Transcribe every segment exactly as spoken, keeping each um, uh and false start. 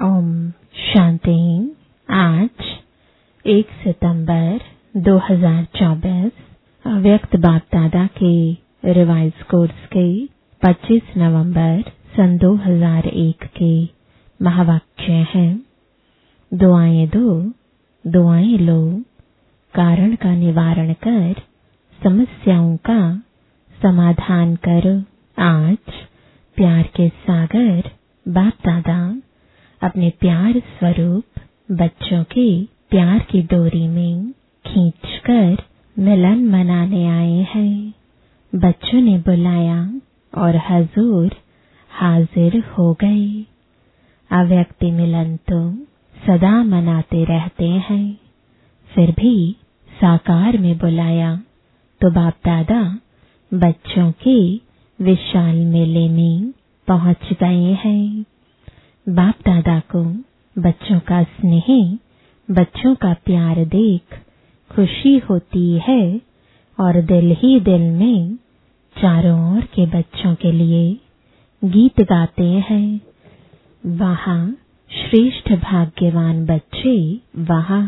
ओम शांति। आज एक सितंबर दो हज़ार चौबीस व्यक्त बाप दादा के रिवाइज कोर्स के पच्चीस नवंबर सन दो हज़ार एक के महावाक्य हैं। दुआएं दो, दुआएं लो, कारण का निवारण कर, समस्याओं का समाधान करो। आज प्यार के सागर बाप दादा अपने प्यार स्वरूप बच्चों के प्यार की डोरी में खींचकर मिलन मनाने आए हैं। बच्चों ने बुलाया और हजूर हाजिर हो गए। अव्यक्ति मिलन तो सदा मनाते रहते हैं, फिर भी साकार में बुलाया तो बाप दादा बच्चों के विशाल मेले में पहुंच गए हैं। बाप दादा को बच्चों का स्नेह, बच्चों का प्यार देख खुशी होती है और दिल ही दिल में चारों ओर के बच्चों के लिए गीत गाते हैं। वहाँ श्रेष्ठ भाग्यवान बच्चे, वहाँ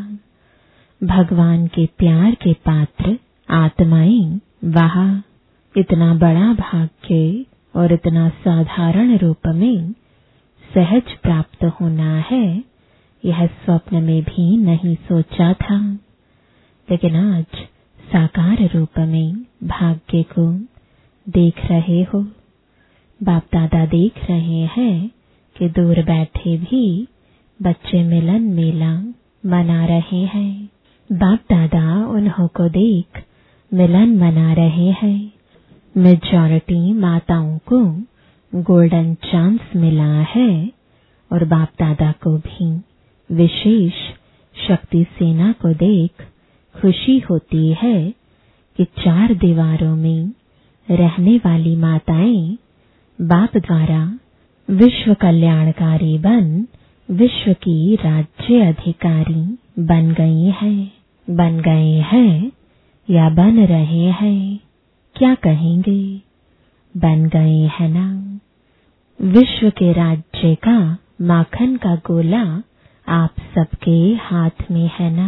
भगवान के प्यार के पात्र आत्माएं, वहाँ इतना बड़ा भाग्य और इतना साधारण रूप में सहज प्राप्त होना है, यह स्वप्न में भी नहीं सोचा था। लेकिन आज साकार रूप में भाग्य को देख रहे हो। बाप दादा देख रहे हैं कि दूर बैठे भी बच्चे मिलन मेला मना रहे हैं। बाप दादा उन्हों को देख मिलन मना रहे हैं। मेजॉरिटी माताओं को गोल्डन चांस मिला है और बाप दादा को भी विशेष शक्ति सेना को देख खुशी होती है कि चार दीवारों में रहने वाली माताएं बाप द्वारा विश्व कल्याणकारी बन विश्व की राज्य अधिकारी बन गई हैं, बन गए हैं या बन रहे हैं, क्या कहेंगे? बन गए हैं ना। विश्व के राज्य का माखन का गोला आप सबके हाथ में है ना।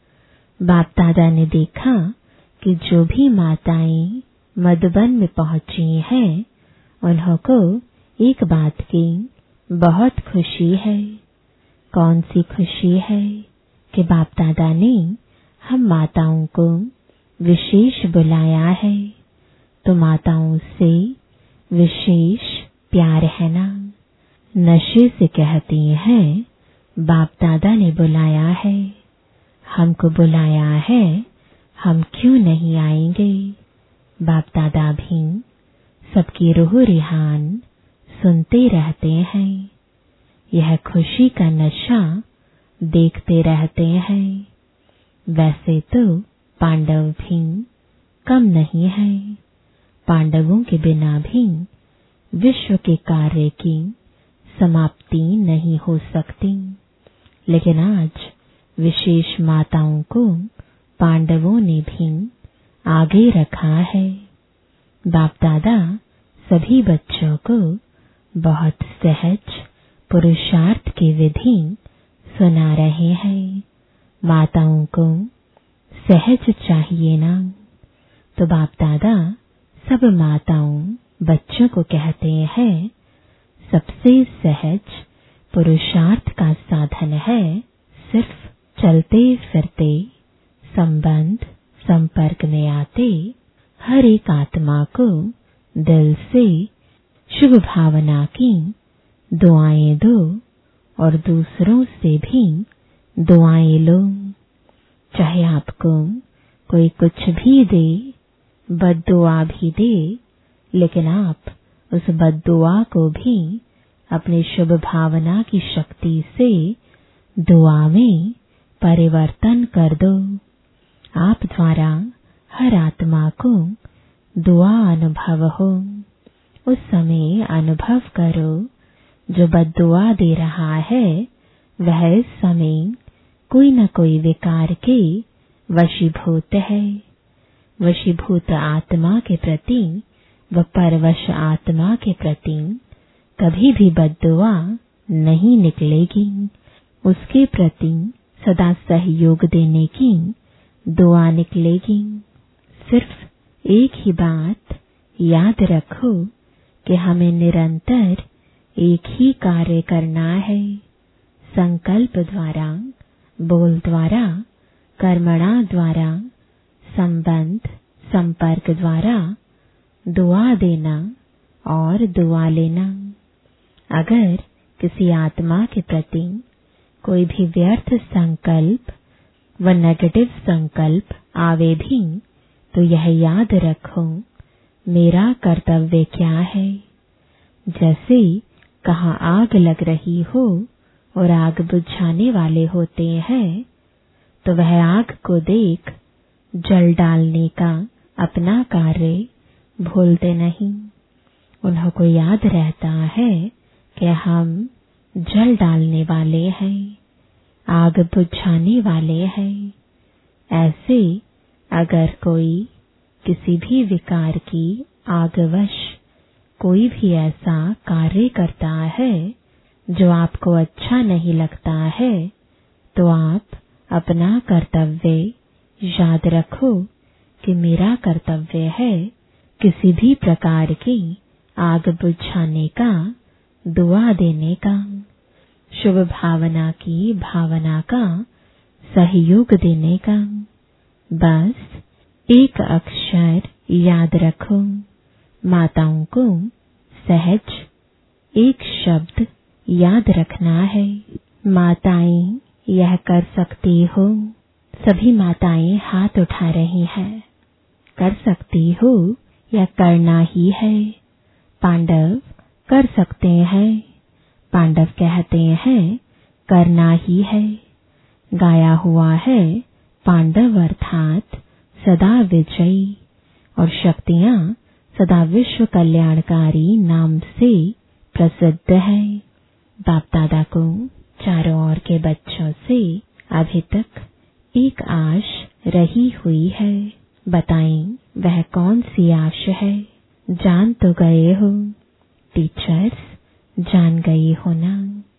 बाप दादा ने देखा कि जो भी माताएं मधुबन में पहुंची हैं, उन्हों को एक बात की बहुत खुशी है। कौन सी खुशी है? कि बाप दादा ने हम माताओं को विशेष बुलाया है, तो माताओं से विशेष प्यार है ना। नशे से कहती हैं बाप दादा ने बुलाया है, हमको बुलाया है, हम क्यों नहीं आएंगे? बाप दादा भी सबकी रूह रिहान सुनते रहते हैं। यह खुशी का नशा देखते रहते हैं। वैसे तो पांडव भी कम नहीं है। पांडवों के बिना भी विश्व के कार्य की समाप्ति नहीं हो सकती। लेकिन आज विशेष माताओं को पांडवों ने भी आगे रखा है। बाप दादा सभी बच्चों को बहुत सहज पुरुषार्थ की विधि सुना रहे हैं। माताओं को सहज चाहिए ना, तो बाप दादा सब माताओं बच्चों को कहते हैं सबसे सहज पुरुषार्थ का साधन है सिर्फ चलते फिरते संबंध संपर्क में आते हर एक आत्मा को दिल से शुभ भावना की दुआएं दो और दूसरों से भी दुआएं लो। चाहे आपको कोई कुछ भी दे, बद्दुआ भी दे, लेकिन आप उस बद्दुआ को भी अपने शुभ भावना की शक्ति से दुआ में परिवर्तन कर दो। आप द्वारा हर आत्मा को दुआ अनुभव हो। उस समय अनुभव करो जो बद्दुआ दे रहा है वह इस समय कोई न कोई विकार के वशीभूत है। वशीभूत आत्मा के प्रति व परवश आत्मा के प्रति कभी भी बद्दुआ नहीं निकलेगी। उसके प्रति सदा सहयोग देने की दुआ निकलेगी। सिर्फ एक ही बात याद रखो कि हमें निरंतर एक ही कार्य करना है। संकल्प द्वारा, बोल द्वारा, कर्मणा द्वारा, संबंध संपर्क द्वारा दुआ देना और दुआ लेना। अगर किसी आत्मा के प्रति कोई भी व्यर्थ संकल्प व नेगेटिव संकल्प आवे भी तो यह याद रखो, मेरा कर्तव्य क्या है। जैसे कहाँ आग लग रही हो और आग बुझाने वाले होते हैं, तो वह आग को देख जल डालने का अपना कार्य भूलते नहीं। उन्हें को याद रहता है कि हम जल डालने वाले हैं, आग बुझाने वाले हैं। ऐसे अगर कोई किसी भी विकार की आगवश कोई भी ऐसा कार्य करता है जो आपको अच्छा नहीं लगता है, तो आप अपना कर्तव्य याद रखो कि मेरा कर्तव्य है किसी भी प्रकार की आग बुझाने का, दुआ देने का, शुभ भावना की भावना का सहयोग देने का। बस एक अक्षर याद रखो। माताओं को सहज एक शब्द याद रखना है। माताएं यह कर सकती हो। सभी माताएं हाथ उठा रही हैं। कर सकती हो या करना ही है। पांडव कर सकते हैं। पांडव कहते हैं करना ही है। गाया हुआ है पांडव अर्थात सदा विजयी, और शक्तियां सदा विश्व कल्याणकारी नाम से प्रसिद्ध है। बाप दादा को चारों ओर के बच्चों से अभी तक एक आश रही हुई है। बताएं वह कौन सी आश है। जान तो गए हो, टीचर्स जान गई हो ना।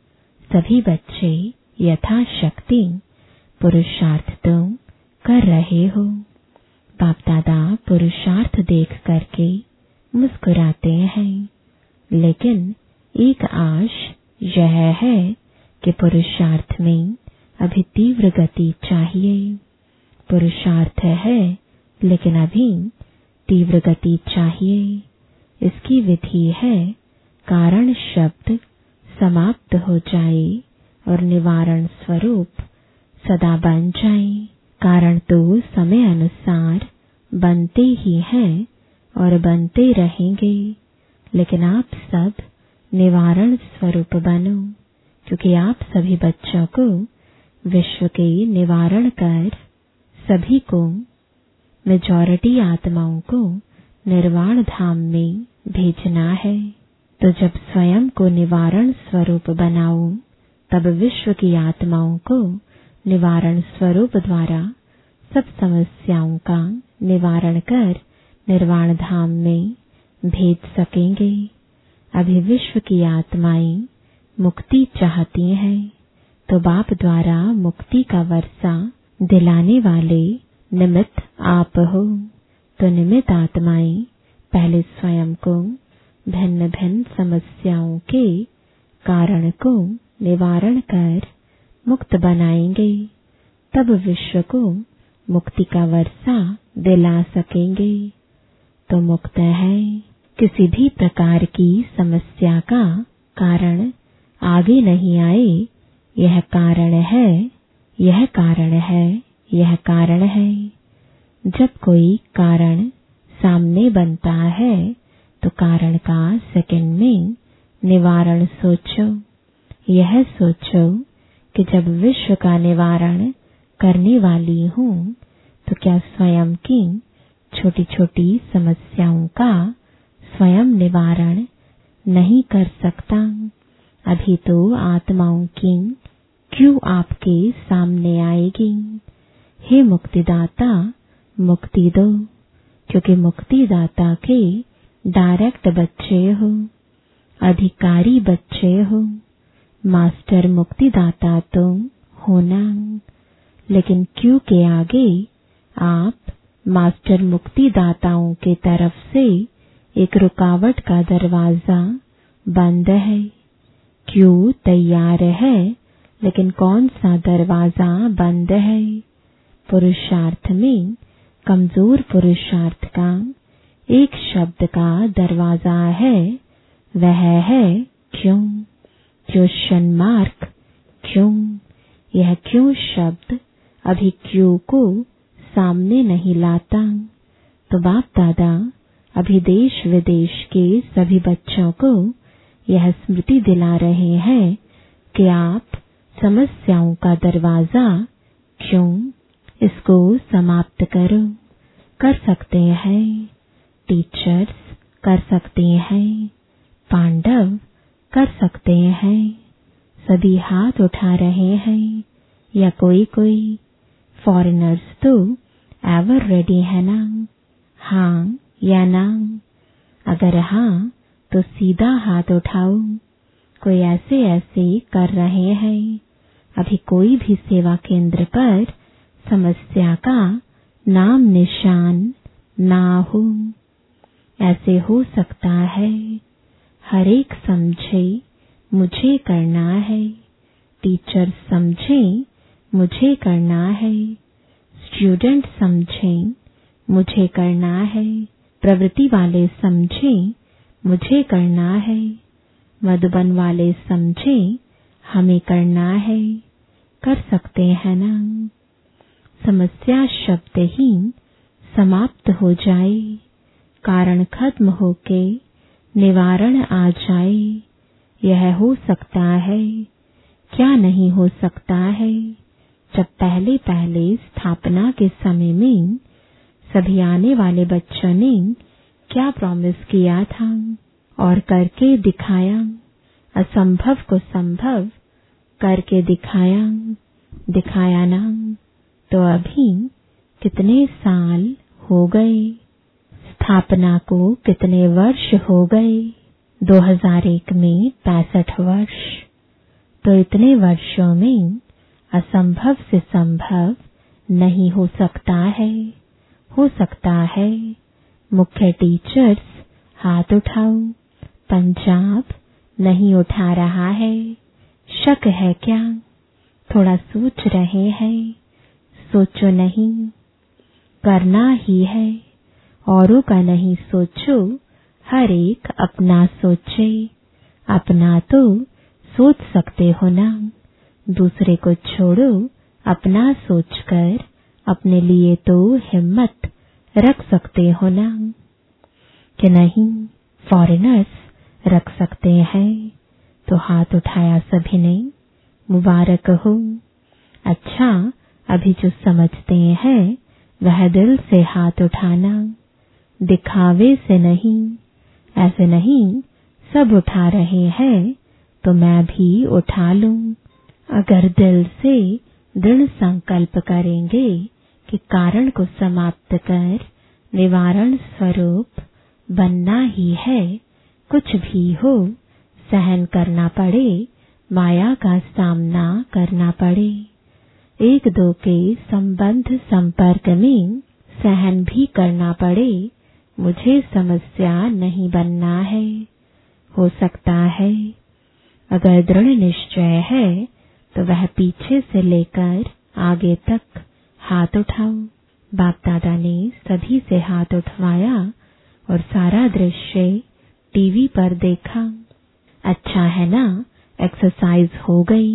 सभी बच्चे यथाशक्ति पुरुषार्थ तो कर रहे हो। बाप दादा पुरुषार्थ देख करके मुस्कुराते हैं, लेकिन एक आश यह है कि पुरुषार्थ में अभी तीव्र गति चाहिए। पुरुषार्थ है लेकिन अभी तीव्र गति चाहिए। इसकी विधि है कारण शब्द समाप्त हो जाए और निवारण स्वरूप सदा बन जाए। कारण तो समय अनुसार बनते ही हैं और बनते रहेंगे, लेकिन आप सब निवारण स्वरूप बनो, क्योंकि आप सभी बच्चों को विश्व के निवारण कर सभी को, मेजॉरिटी आत्माओं को निर्वाण धाम में भेजना है। तो जब स्वयं को निवारण स्वरूप बनाओ, तब विश्व की आत्माओं को निवारण स्वरूप द्वारा सब समस्याओं का निवारण कर निर्वाण धाम में भेज सकेंगे। अभी विश्व की आत्माएं मुक्ति चाहती हैं, तो बाप द्वारा मुक्ति का वर्षा दिलाने वाले निमित्त आप हो। तो निमित्त आत्माएं पहले स्वयं को भिन्न भिन्न समस्याओं के कारण को निवारण कर मुक्त बनाएंगे, तब विश्व को मुक्ति का वर्षा दिला सकेंगे। तो मुक्त है किसी भी प्रकार की समस्या का कारण आगे नहीं आए। यह कारण है, यह कारण है, यह कारण है। जब कोई कारण सामने बनता है तो कारण का सेकंड में निवारण सोचो। यह सोचो कि जब विश्व का निवारण करने वाली हूँ, तो क्या स्वयं की छोटी छोटी समस्याओं का स्वयं निवारण नहीं कर सकता? अभी तो आत्माओं की क्यों आपके सामने आएगी? हे मुक्तिदाता, मुक्ति दो, क्योंकि मुक्तिदाता के डायरेक्ट बच्चे हो, अधिकारी बच्चे हो। मास्टर मुक्तिदाता तुम होना, लेकिन क्यों के आगे आप मास्टर मुक्तिदाताओं के तरफ से एक रुकावट का दरवाजा बंद है। क्यों तैयार है, लेकिन कौन सा दरवाजा बंद है? पुरुषार्थ में कमजोर पुरुषार्थ का एक शब्द का दरवाजा है, वह है क्यों। क्वेश्चन मार्क क्यों। यह क्यों शब्द अभी क्यों को सामने नहीं लाता। तो बाप दादा अभी देश विदेश के सभी बच्चों को यह स्मृति दिला रहे हैं कि आप समस्याओं का दरवाजा क्यों, इसको समाप्त करो। कर सकते हैं, टीचर्स कर सकते हैं, पांडव कर सकते हैं। सभी हाथ उठा रहे हैं, या कोई कोई फॉरेनर्स तो एवर रेडी है ना? हाँ या ना? अगर हाँ तो सीधा हाथ उठाओ। कोई ऐसे ऐसे कर रहे हैं। अभी कोई भी सेवा केंद्र पर समस्या का नाम निशान ना हो। ऐसे हो सकता है हर एक समझे मुझे करना है, टीचर समझे मुझे करना है, स्टूडेंट समझे मुझे करना है, प्रवृत्ति वाले समझे मुझे करना है, मधुबन वाले समझे हमें करना है। कर सकते हैं ना? समस्या शब्द ही समाप्त हो जाए, कारण खत्म होके निवारण आ जाए। यह हो सकता है, क्या नहीं हो सकता है। जब पहले पहले स्थापना के समय में सभी आने वाले बच्चों ने क्या प्रॉमिस किया था और करके दिखाया, असंभव को संभव करके दिखाया, दिखाया ना? तो अभी कितने साल हो गए? स्थापना को कितने वर्ष हो गए? दो हज़ार एक में पैंसठ वर्ष। तो इतने वर्षों में असंभव से संभव नहीं हो सकता है। हो सकता है। मुख्य टीचर्स हाथ उठाओ। पंजाब नहीं उठा रहा है। शक है क्या? थोड़ा सोच रहे हैं। सोचो नहीं, करना ही है। औरों का नहीं सोचो, हर एक अपना सोचे। अपना तो सोच सकते हो ना, दूसरे को छोड़ो। अपना सोचकर अपने लिए तो हिम्मत रख सकते हो ना, कि नहीं? फॉरेनर्स रख सकते हैं। तो हाथ उठाया सभी ने। मुबारक हो। अच्छा, अभी जो समझते हैं वह दिल से हाथ उठाना, दिखावे से नहीं। ऐसे नहीं सब उठा रहे हैं तो मैं भी उठा लूं। अगर दिल से दृढ़ संकल्प करेंगे कि कारण को समाप्त कर निवारण स्वरूप बनना ही है, कुछ भी हो सहन करना पड़े, माया का सामना करना पड़े, एक दो के संबंध संपर्क में सहन भी करना पड़े, मुझे समस्या नहीं बनना है। हो सकता है। अगर दृढ़ निश्चय है तो वह पीछे से लेकर आगे तक हाथ उठाओ। बाप दादा ने सभी से हाथ उठवाया और सारा दृश्य टीवी पर देखा। अच्छा है ना, एक्सरसाइज हो गई।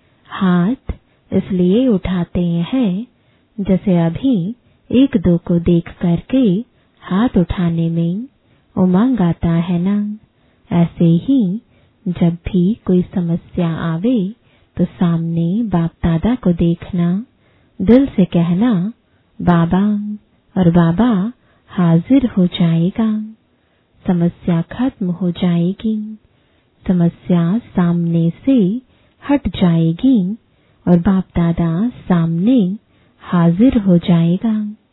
हाथ इसलिए उठाते हैं जैसे अभी एक दो को देख करके हाथ उठाने में उमंग आता है ना, ऐसे ही जब भी कोई समस्या आवे तो सामने बाप दादा को देखना, दिल से कहना बाबा, और बाबा हाजिर हो जाएगा। समस्या खत्म हो जाएगी, समस्या सामने से हट जाएगी और बाप दादा सामने हाजिर हो जाएगा।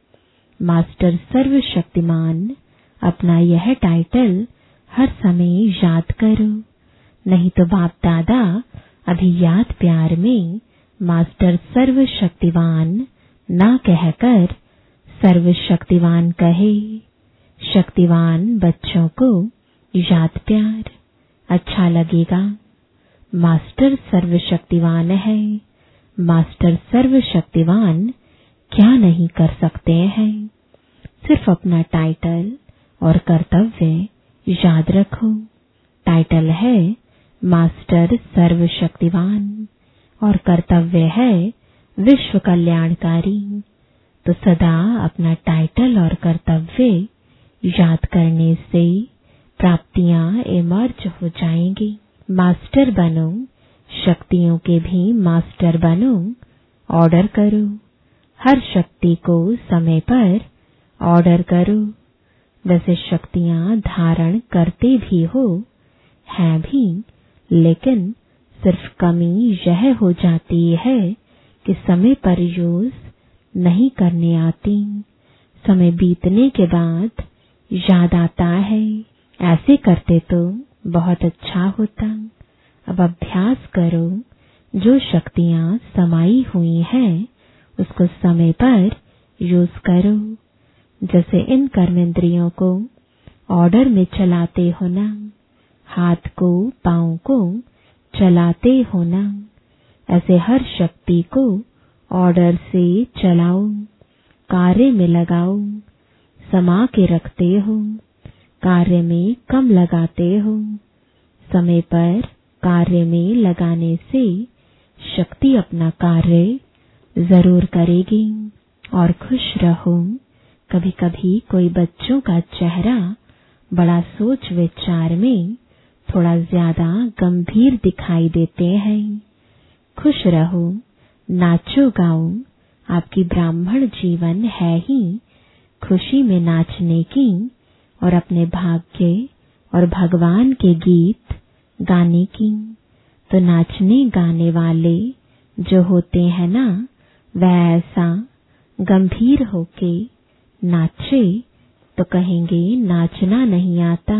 मास्टर सर्वशक्तिमान, अपना यह टाइटल हर समय याद करो, नहीं तो बाप दादा अभी याद प्यार में मास्टर सर्वशक्तिवान ना कहकर सर्वशक्तिवान कहे। शक्तिवान बच्चों को याद प्यार अच्छा लगेगा। मास्टर सर्वशक्तिवान है। मास्टर सर्वशक्तिवान क्या नहीं कर सकते हैं। सिर्फ अपना टाइटल और कर्तव्य याद रखो। टाइटल है मास्टर सर्वशक्तिवान और कर्तव्य है विश्व कल्याणकारी। तो सदा अपना टाइटल और कर्तव्य याद करने से प्राप्तियां इमर्ज हो जाएंगी। मास्टर बनो, शक्तियों के भी मास्टर बनो। ऑर्डर करो, हर शक्ति को समय पर ऑर्डर करो। वैसे शक्तियां धारण करते भी हो, हैं भी, लेकिन सिर्फ कमी यह हो जाती है कि समय पर यूज नहीं करने आती। समय बीतने के बाद याद आता है, ऐसे करते तो बहुत अच्छा होता। अब अभ्यास करो, जो शक्तियां समाई हुई हैं उसको समय पर यूज करो। जैसे इन कर्मेंद्रियों को ऑर्डर में चलाते हो ना, हाथ को पांव को चलाते हो ना, ऐसे हर शक्ति को ऑर्डर से चलाओ, कार्य में लगाओ। समा के रखते हो, कार्य में कम लगाते हो। समय पर कार्य में लगाने से शक्ति अपना कार्य जरूर करेगी। और खुश रहो। कभी कभी कोई बच्चों का चेहरा बड़ा सोच विचार में थोड़ा ज्यादा गंभीर दिखाई देते हैं। खुश रहो, नाचो गाओ। आपकी ब्राह्मण जीवन है ही खुशी में नाचने की और अपने भाग्य और भगवान के गीत गाने की। तो नाचने गाने वाले जो होते हैं ना, वह ऐसा गंभीर होके नाचे तो कहेंगे नाचना नहीं आता।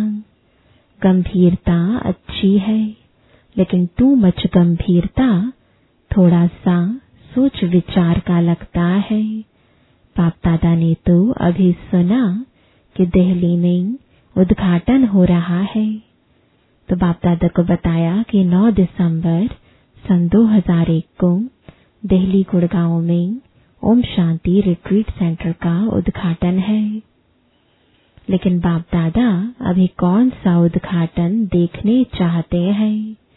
गंभीरता अच्छी है, लेकिन टू मच गंभीरता थोड़ा सा सोच विचार का लगता है। बाप दादा ने तो अभी सुना कि दिल्ली में उद्घाटन हो रहा है, तो बाप दादा को बताया कि नौ दिसंबर सन दो हज़ार एक को दिल्ली गुड़गांव में ओम शांति रिट्रीट सेंटर का उद्घाटन है। लेकिन बाप दादा अभी कौन सा उद्घाटन देखने चाहते हैं,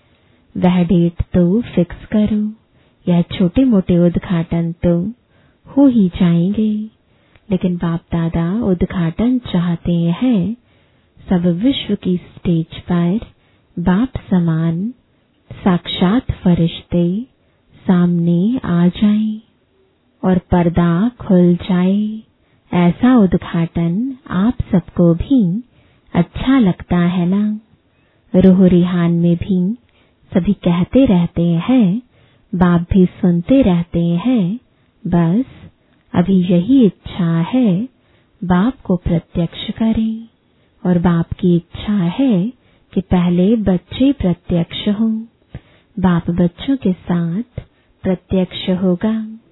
वह डेट तो फिक्स करो। यह छोटे मोटे उद्घाटन तो हो ही जाएंगे, लेकिन बाप दादा उद्घाटन चाहते हैं सब विश्व की स्टेज पर बाप समान साक्षात फरिश्ते सामने आ जाएं और पर्दा खुल जाए। ऐसा उद्घाटन आप सबको भी अच्छा लगता है ना। रूह रिहान में भी सभी कहते रहते हैं, बाप भी सुनते रहते हैं। बस अभी यही इच्छा है बाप को प्रत्यक्ष करें, और बाप की इच्छा है कि पहले बच्चे प्रत्यक्ष हों। बाप बच्चों के साथ प्रत्यक्ष होगा,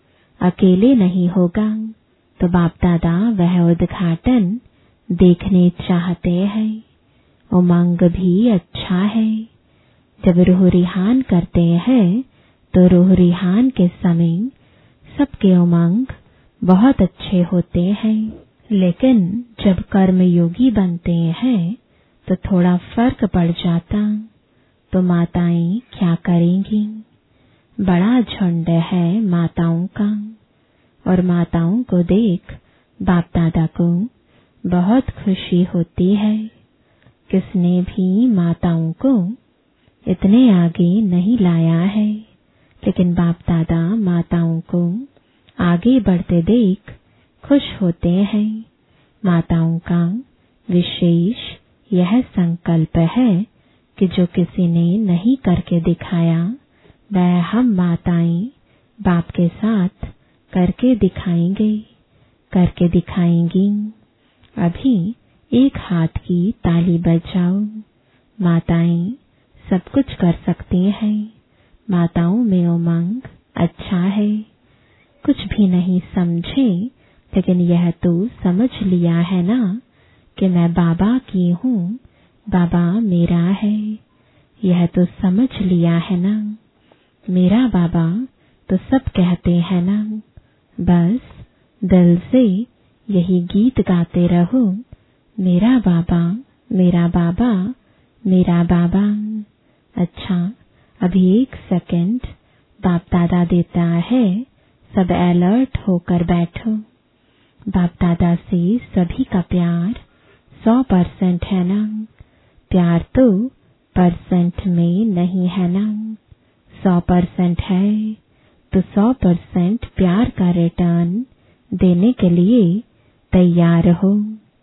अकेले नहीं होगा। तो बाप दादा वह उद्घाटन देखने चाहते हैं। उमंग भी अच्छा है। जब रूह रिहान करते हैं तो रूह रिहान के समय सबके उमंग बहुत अच्छे होते हैं, लेकिन जब कर्म योगी बनते हैं तो थोड़ा फर्क पड़ जाता। तो माताएं क्या करेंगी? बड़ा झुंड है माताओं का, और माताओं को देख बाप दादा को बहुत खुशी होती है। किसने भी माताओं को इतने आगे नहीं लाया है, लेकिन बाप दादा माताओं को आगे बढ़ते देख खुश होते हैं। माताओं का विशेष यह संकल्प है कि जो किसी ने नहीं करके दिखाया, वह हम माताएं बाप के साथ करके दिखाएंगे, करके दिखाएंगी। अभी एक हाथ की ताली बजाओ। माताएं सब कुछ कर सकती हैं, माताओं में उमंग अच्छा है। कुछ भी नहीं समझे, लेकिन यह तो समझ लिया है ना कि मैं बाबा की हूँ, बाबा मेरा है। यह तो समझ लिया है ना, मेरा बाबा तो सब कहते हैं ना। बस दिल से यही गीत गाते रहो, मेरा बाबा मेरा बाबा मेरा बाबा। अच्छा, अभी एक सेकंड बाप दादा देता है, सब अलर्ट होकर बैठो। बाप दादा से सभी का प्यार सौ परसेंट है ना। प्यार तो परसेंट में नहीं है ना। सौ परसेंट है तो सौ परसेंट प्यार का रिटर्न देने के लिए तैयार हो।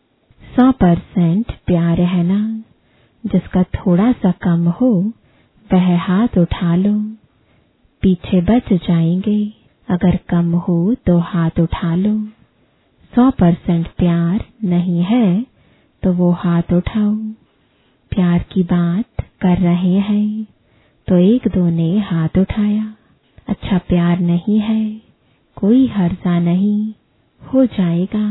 सौ परसेंट प्यार है ना। जिसका थोड़ा सा कम हो वह हाथ उठा लो, पीछे बच जाएंगे। अगर कम हो तो हाथ उठा लो। सौ परसेंट प्यार नहीं है तो वो हाथ उठाओ। प्यार की बात कर रहे हैं तो एक दो ने हाथ उठाया। अच्छा, प्यार नहीं है, कोई हर्जा नहीं, हो जाएगा।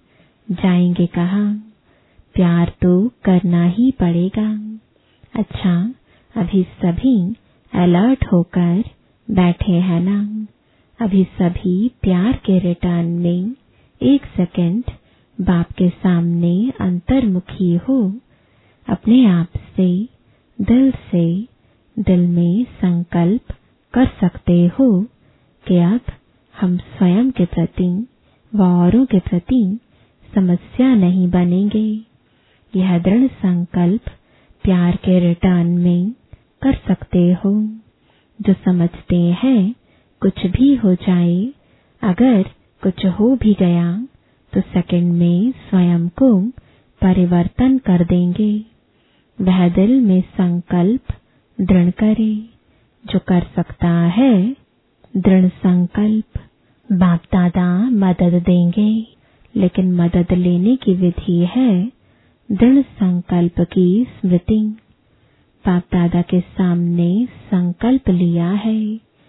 जाएंगे कहाँ, प्यार तो करना ही पड़ेगा। अच्छा, अभी सभी अलर्ट होकर बैठे हैं ना। अभी सभी प्यार के रिटर्न में एक सेकंड बाप के सामने अंतर्मुखी हो। अपने आप से दिल से दिल में संकल्प कर सकते हो कि अब हम स्वयं के प्रति व औरों के प्रति समस्या नहीं बनेंगे। यह दृढ़ संकल्प प्यार के रिटर्न में कर सकते हो। जो समझते हैं कुछ भी हो जाए, अगर कुछ हो भी गया तो सेकंड में स्वयं को परिवर्तन कर देंगे। वह दिल में संकल्प दृढ़ करे। जो कर सकता है दृढ़ संकल्प। बाप दादा मदद देंगे, लेकिन मदद लेने की विधि है दृढ़ संकल्प की स्मृति। बाप दादा के सामने संकल्प लिया है,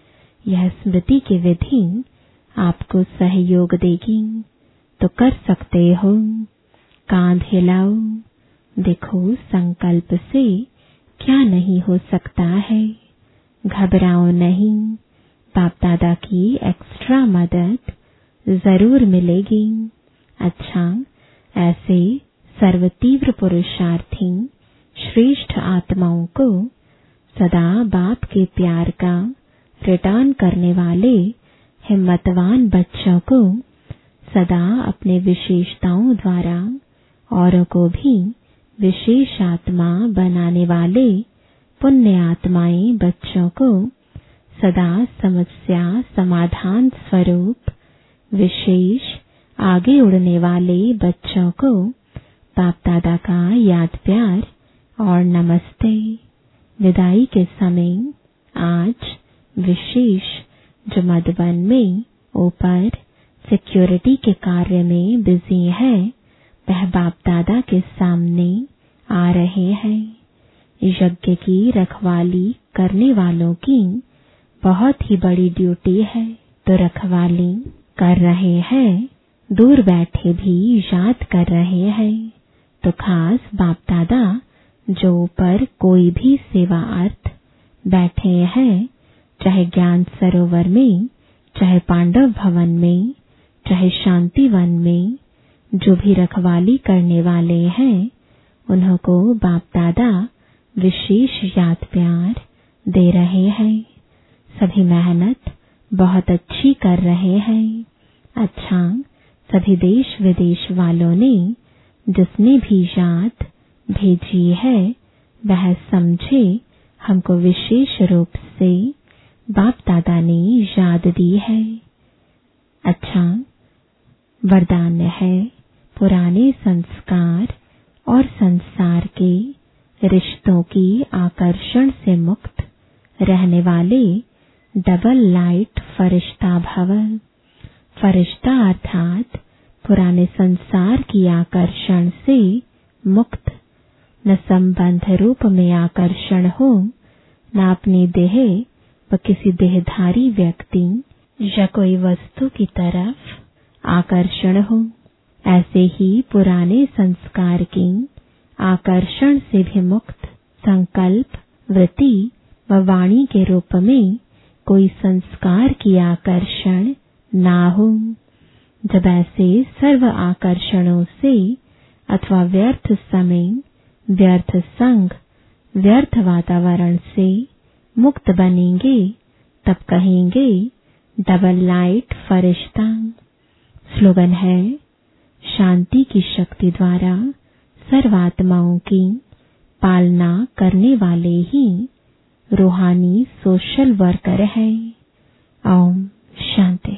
यह स्मृति की विधि आपको सहयोग देगी तो कर सकते हो। कांध हिलाओ, देखो संकल्प से क्या नहीं हो सकता है। घबराओ नहीं, बाप दादा की एक्स्ट्रा मदद जरूर मिलेगी। अच्छा, ऐसे सर्वतीव्र पुरुषार्थी श्रेष्ठ आत्माओं को सदा बाप के प्यार का रिटर्न करने वाले हिम्मतवान बच्चों को सदा अपने विशेषताओं द्वारा औरों को भी विशेष आत्मा बनाने वाले पुण्य आत्माएं बच्चों को सदा समस्या समाधान स्वरूप विशेष आगे उड़ने वाले बच्चों को बाप दादा का याद प्यार और नमस्ते। विदाई के समय आज विशेष जो मधुबन में ऊपर सिक्योरिटी के कार्य में बिजी है, वह बाप दादा के सामने आ रहे हैं। यज्ञ की रखवाली करने वालों की बहुत ही बड़ी ड्यूटी है, तो रखवाली कर रहे हैं, दूर बैठे भी याद कर रहे हैं। तो खास बाप दादा जो ऊपर कोई भी सेवा अर्थ बैठे हैं, चाहे ज्ञान सरोवर में, चाहे पांडव भवन में, चाहे शांतिवन में, जो भी रखवाली करने वाले हैं, उन्हों को बाप दादा विशेष याद प्यार दे रहे हैं। सभी मेहनत बहुत अच्छी कर रहे हैं। अच्छा, सभी देश विदेश वालों ने जिसने भी याद भेजी है, वह समझे हमको विशेष रूप से बाप दादा ने याद दी है। अच्छा, वरदान है पुराने संस्कार और संसार के रिश्तों की आकर्षण से मुक्त रहने वाले डबल लाइट फरिश्ता भव। फरिश्ता अर्थात पुराने संसार की आकर्षण से मुक्त, न संबंध रूप में आकर्षण हो, न अपनी देह वह किसी देहधारी व्यक्ति या कोई वस्तु की तरफ आकर्षण हो। ऐसे ही पुराने संस्कार की आकर्षण से भी मुक्त संकल्प, वृत्ति व वाणी के रूप में कोई संस्कार की आकर्षण ना हो। जब ऐसे सर्व आकर्षणों से अथवा व्यर्थ समय, व्यर्थ संग, व्यर्थ वातावरण से मुक्त बनेंगे, तब कहेंगे डबल लाइट फरिश्ता। स्लोगन है, शांति की शक्ति द्वारा सर्वात्माओं की पालना करने वाले ही रूहानी सोशल वर्कर हैं। ओम शांति।